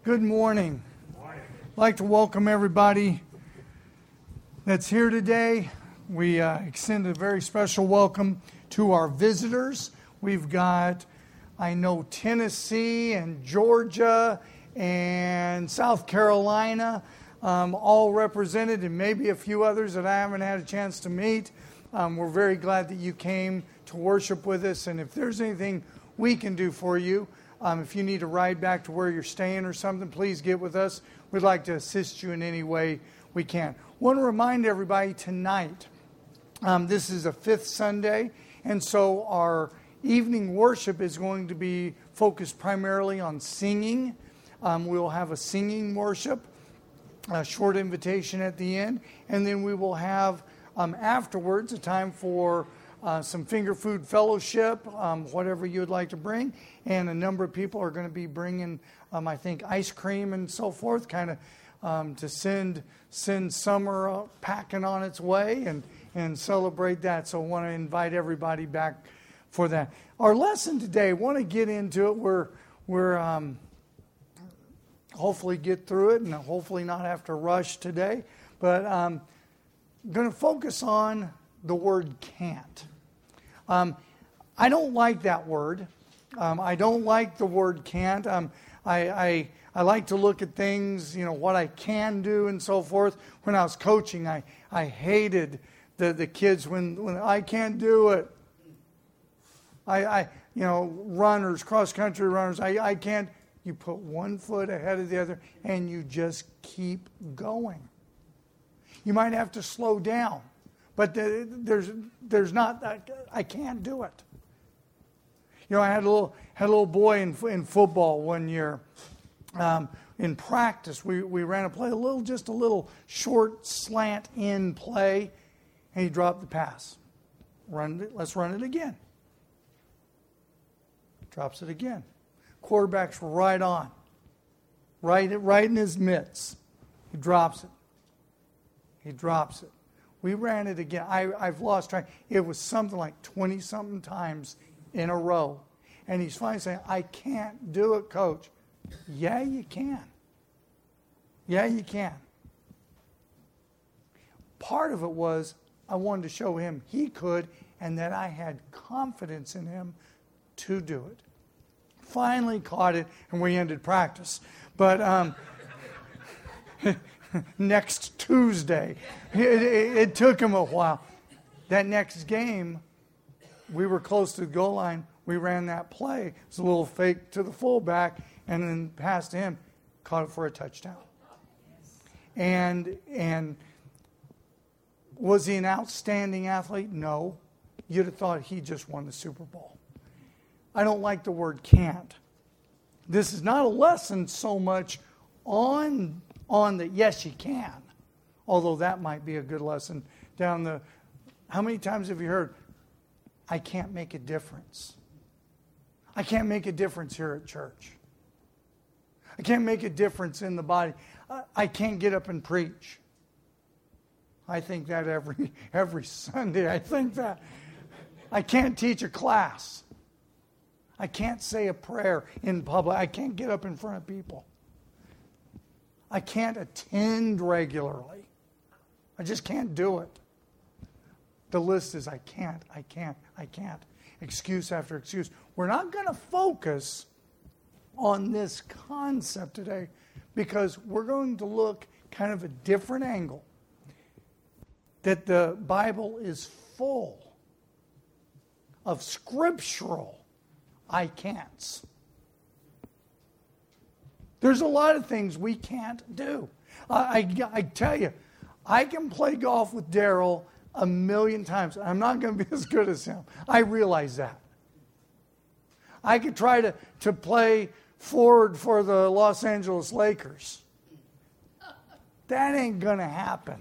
Good morning. I'd like to welcome everybody that's here today. We extend a very special welcome to our visitors. We've got, I know, Tennessee and Georgia and South Carolina all represented, and maybe a few others that I haven't had a chance to meet. We're very glad that you came to worship with us, and if there's anything we can do for you, if you need a ride back to where you're staying or something, please get with us. We'd like to assist you in any way we can. Want to remind everybody tonight, this is a fifth Sunday, and so our evening worship is going to be focused primarily on singing. We'll have a singing worship, a short invitation at the end, and then we will have afterwards a time for some finger food fellowship, whatever you would like to bring. And a number of people are going to be bringing, I think, ice cream and so forth, kind of to send summer packing on its way and celebrate that. So I want to invite everybody back for that. Our lesson today, I want to get into it. We're hopefully get through it and hopefully not have to rush today. But I'm going to focus on the word can't. I don't like that word. I don't like the word can't. I like to look at things, what I can do and so forth. When I was coaching, I hated the kids when I can't do it. Runners, cross-country runners, I can't. You put one foot ahead of the other and you just keep going. You might have to slow down. But there's not, I can't do it. I had a little boy in football one year. In practice, we ran a play, just a little short slant in play, and he dropped the pass. Let's run it again. Drops it again. Quarterback's right on. Right in his mitts. He drops it. We ran it again. I've lost track. It was something like 20-something times in a row. And he's finally saying, I can't do it, Coach. Yeah, you can. Yeah, you can. Part of it was I wanted to show him he could and that I had confidence in him to do it. Finally caught it, and we ended practice. But next Tuesday. It took him a while. That next game, we were close to the goal line. We ran that play. It was a little fake to the fullback, and then passed to him, caught it for a touchdown. And was he an outstanding athlete? No. You'd have thought he just won the Super Bowl. I don't like the word can't. This is not a lesson so much on that, yes, you can. Although that might be a good lesson how many times have you heard, I can't make a difference. I can't make a difference here at church. I can't make a difference in the body. I can't get up and preach. I think that every Sunday. I think that. I can't teach a class. I can't say a prayer in public. I can't get up in front of people. I can't attend regularly. I just can't do it. The list is I can't. Excuse after excuse. We're not going to focus on this concept today because we're going to look kind of a different angle. That the Bible is full of scriptural I can'ts. There's a lot of things we can't do. I tell you, I can play golf with Daryl 1,000,000 times. I'm not going to be as good as him. I realize that. I could try to play forward for the Los Angeles Lakers. That ain't going to happen.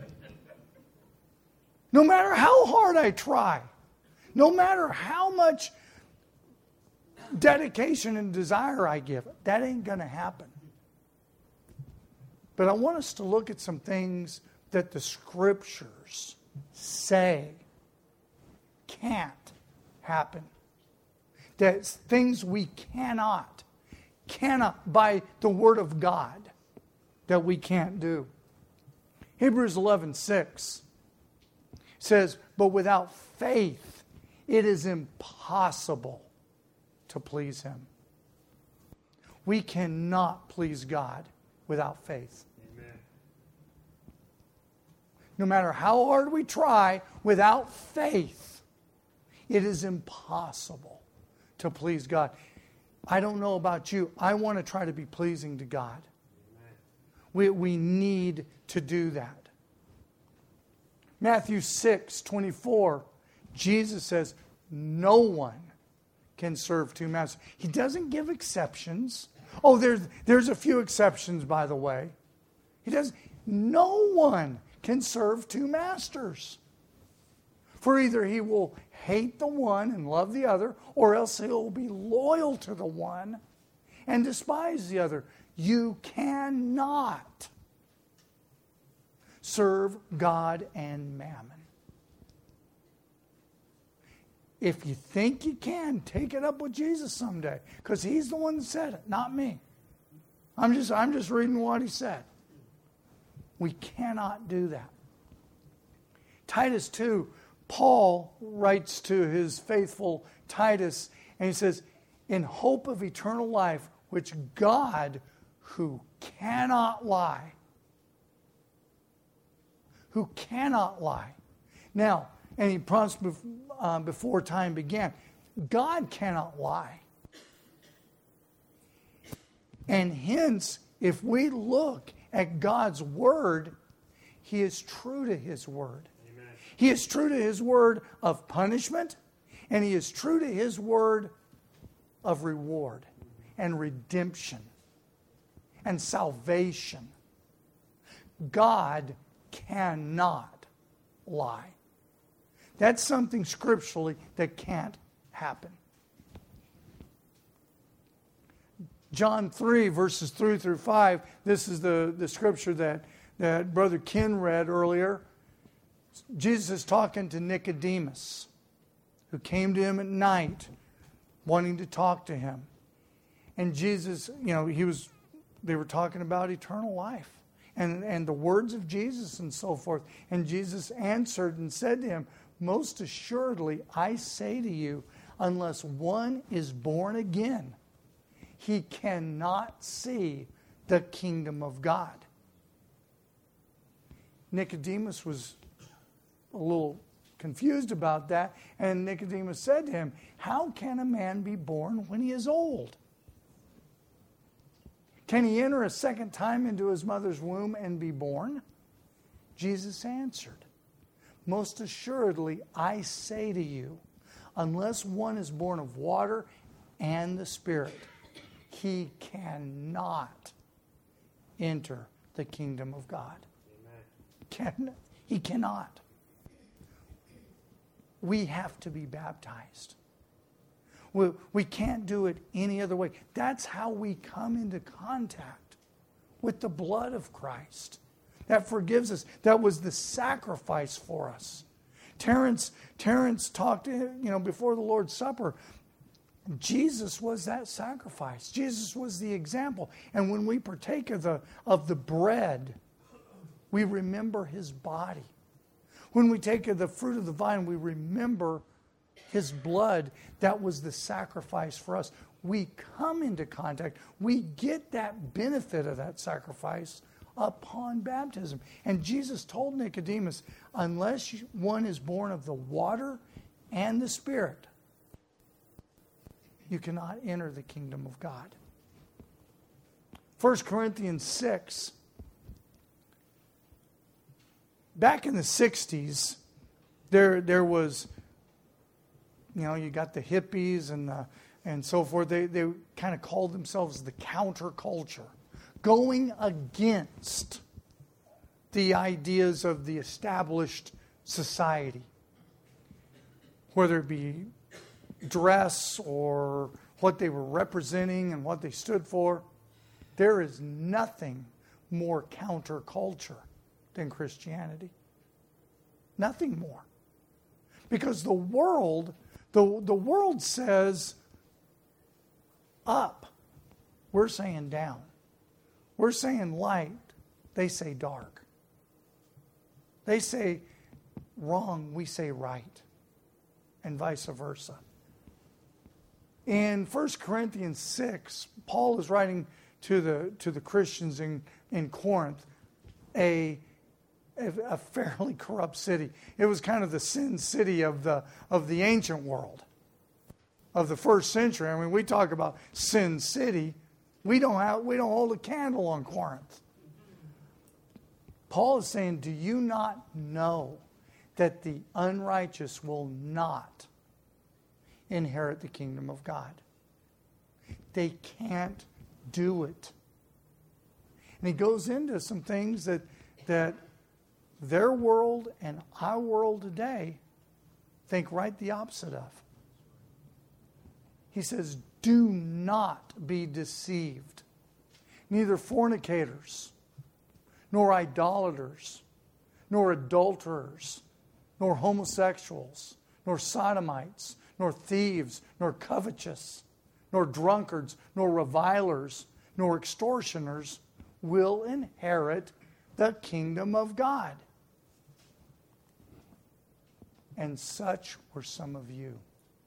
No matter how hard I try, no matter how much dedication and desire I give, that ain't going to happen. But I want us to look at some things that the scriptures say can't happen. That things we cannot cannot, by the Word of God, that we can't do. Hebrews 11:6 says, but without faith, it is impossible to please Him. We cannot please God without faith. Amen. No matter how hard we try, without faith, it is impossible to please God. I don't know about you. I want to try to be pleasing to God. We need to do that. Matthew 6:24, Jesus says, no one can serve two masters. He doesn't give exceptions. Oh, there's a few exceptions, by the way. No one can serve two masters. For either he will hate the one and love the other, or else he will be loyal to the one and despise the other. You cannot serve God and mammon. If you think you can, take it up with Jesus someday, because He's the one that said it, not me. I'm just reading what He said. We cannot do that. Titus 2, Paul writes to his faithful Titus, and he says, in hope of eternal life, which God, who cannot lie. Now, and he promised before time began, God cannot lie. And hence, if we look at God's Word, He is true to His Word. Amen. He is true to His Word of punishment, and He is true to His Word of reward and redemption and salvation. God cannot lie. That's something scripturally that can't happen. John 3, verses 3 through 5, this is the scripture that Brother Ken read earlier. Jesus is talking to Nicodemus, who came to Him at night, wanting to talk to Him. And Jesus, they were talking about eternal life and the words of Jesus and so forth. And Jesus answered and said to him, most assuredly, I say to you, unless one is born again, he cannot see the kingdom of God. Nicodemus was a little confused about that, and Nicodemus said to him, how can a man be born when he is old? Can he enter a second time into his mother's womb and be born? Jesus answered, most assuredly, I say to you, unless one is born of water and the Spirit, he cannot enter the kingdom of God. Amen. He cannot. We have to be baptized. We can't do it any other way. That's how we come into contact with the blood of Christ. That forgives us. That was the sacrifice for us. Terrence talked, before the Lord's Supper. Jesus was that sacrifice. Jesus was the example. And when we partake of the bread, we remember His body. When we take of the fruit of the vine, we remember His blood. That was the sacrifice for us. We come into contact. We get that benefit of that sacrifice upon baptism. And Jesus told Nicodemus, unless one is born of the water and the Spirit, you cannot enter the kingdom of God. 1 Corinthians 6. Back in the 60s, there was, you got the hippies and so forth. They kind of called themselves the counterculture, going against the ideas of the established society, whether it be dress or what they were representing and what they stood for. There is nothing more counterculture than Christianity. Nothing more. Because the world says up we're saying down. We're saying light. They say dark. They say wrong, we say right. And vice versa. In 1 Corinthians 6, Paul is writing to the Christians in Corinth, a fairly corrupt city. It was kind of the sin city of the ancient world, of the first century. I mean, we talk about sin city. We don't hold a candle on Corinth. Paul is saying, do you not know that the unrighteous will not inherit the kingdom of God? They can't do it. And he goes into some things that their world and our world today think right the opposite of. He says, do not be deceived. Neither fornicators, nor idolaters, nor adulterers, nor homosexuals, nor sodomites, nor thieves, nor covetous, nor drunkards, nor revilers, nor extortioners will inherit the kingdom of God. And such were some of you.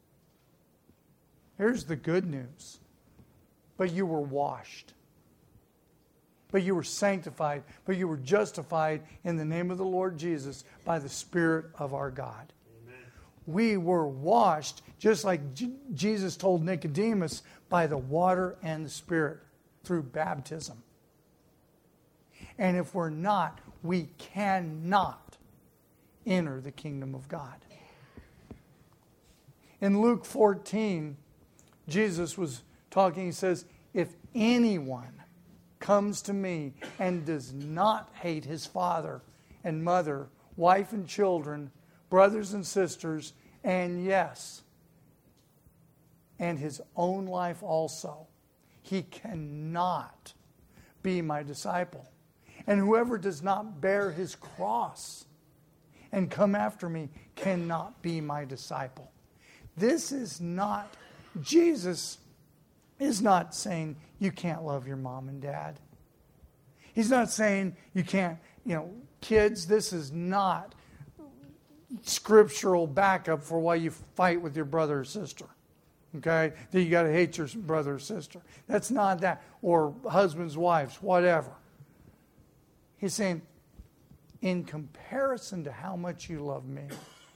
Here's the good news. But you were washed. But you were sanctified. But you were justified in the name of the Lord Jesus by the Spirit of our God. Amen. We were washed, just like Jesus told Nicodemus, by the water and the Spirit through baptism. And if we're not, we cannot enter the kingdom of God. In Luke 14, Jesus was talking. He says, if anyone comes to me and does not hate his father and mother, wife and children, brothers and sisters, and yes, and his own life also, he cannot be my disciple. And whoever does not bear his cross and come after me cannot be my disciple. This is not, Jesus is not saying you can't love your mom and dad. He's not saying you can't, kids, this is not scriptural backup for why you fight with your brother or sister. Okay? That you got to hate your brother or sister. That's not that. Or husbands, wives, whatever. He's saying, in comparison to how much you love me,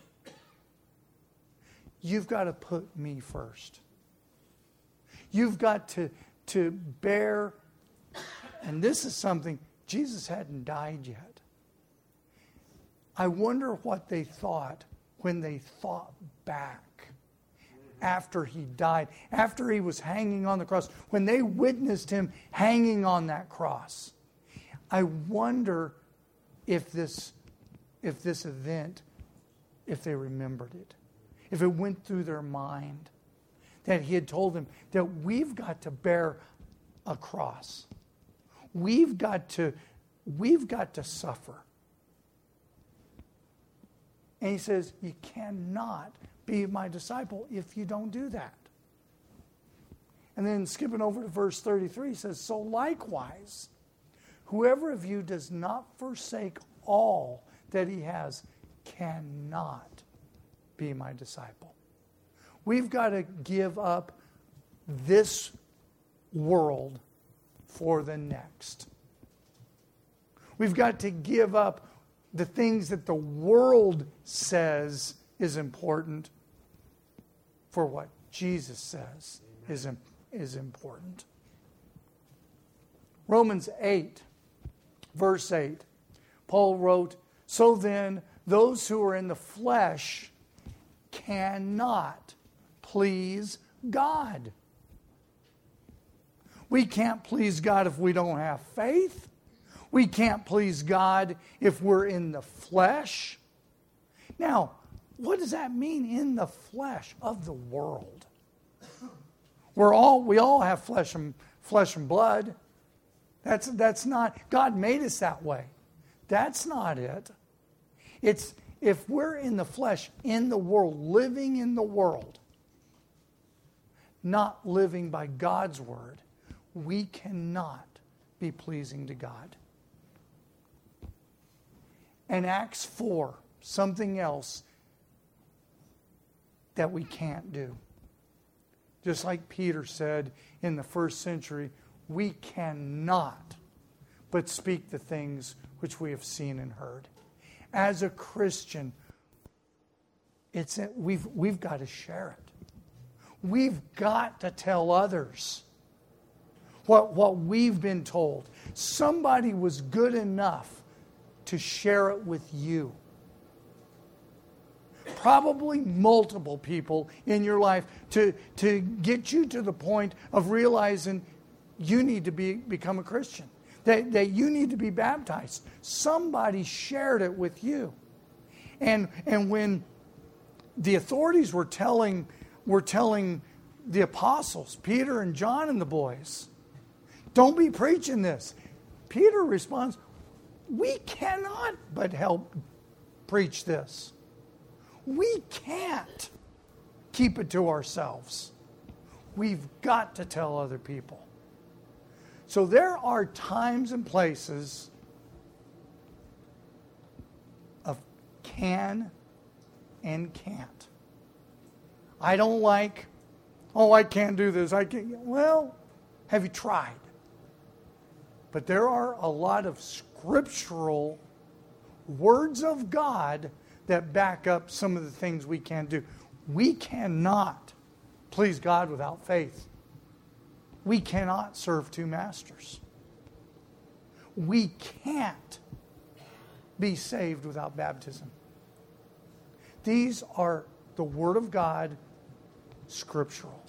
you've got to put me first. You've got to bear, and this is something, Jesus hadn't died yet. I wonder what they thought when they thought back after he died, after he was hanging on the cross, when they witnessed him hanging on that cross. I wonder if this event, if they remembered it, if it went through their mind, that he had told them that we've got to bear a cross. We've got to suffer. And he says, you cannot be my disciple if you don't do that. And then skipping over to verse 33, he says, so likewise, whoever of you does not forsake all that he has cannot be my disciple. We've got to give up this world for the next. We've got to give up the things that the world says is important for what Jesus says is important. Romans 8, verse 8, Paul wrote, so then those who are in the flesh cannot please God. We can't please God if we don't have faith. We can't please God if we're in the flesh. Now, what does that mean, in the flesh of the world? We all have flesh and blood. That's not, God made us that way. That's not it. It's if we're in the flesh, in the world, living in the world, not living by God's word, we cannot be pleasing to God. And Acts 4, something else that we can't do. Just like Peter said in the first century, we cannot but speak the things which we have seen and heard. As a Christian, we've got to share it. We've got to tell others what we've been told. Somebody was good enough to share it with you. Probably multiple people in your life to get you to the point of realizing you need to become a Christian. That you need to be baptized. Somebody shared it with you. And when the authorities were telling the apostles, Peter and John and the boys, don't be preaching this. Peter responds, we cannot but help preach this. We can't keep it to ourselves. We've got to tell other people. So there are times and places of can and can't. I don't like, I can't do this. I can't. Well, have you tried? But there are a lot of scriptural words of God that back up some of the things we can do. We cannot please God without faith. We cannot serve two masters. We can't be saved without baptism. These are the Word of God, scriptural.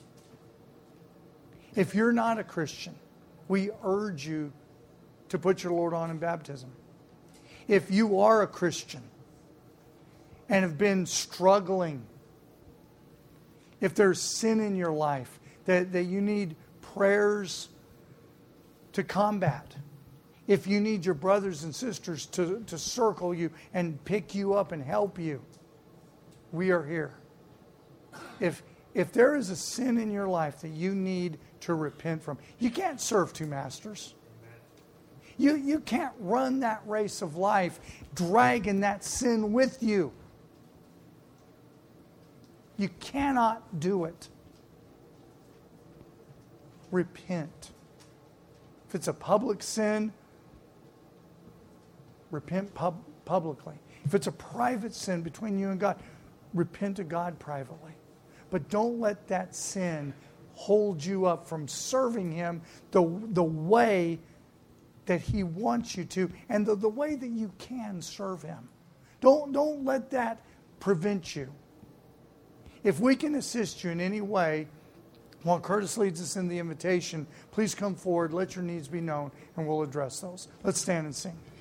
If you're not a Christian, we urge you to put your Lord on in baptism. If you are a Christian and have been struggling, if there's sin in your life that you need prayers to combat, if you need your brothers and sisters to circle you and pick you up and help you, we are here. If there is a sin in your life that you need to repent from, you can't serve two masters. You can't run that race of life dragging that sin with you. You cannot do it. Repent. If it's a public sin, repent publicly. If it's a private sin between you and God, repent to God privately. But don't let that sin hold you up from serving Him the way that He wants you to, and the way that you can serve Him. Don't let that prevent you. If we can assist you in any way, while Curtis leads us in the invitation, please come forward, let your needs be known, and we'll address those. Let's stand and sing.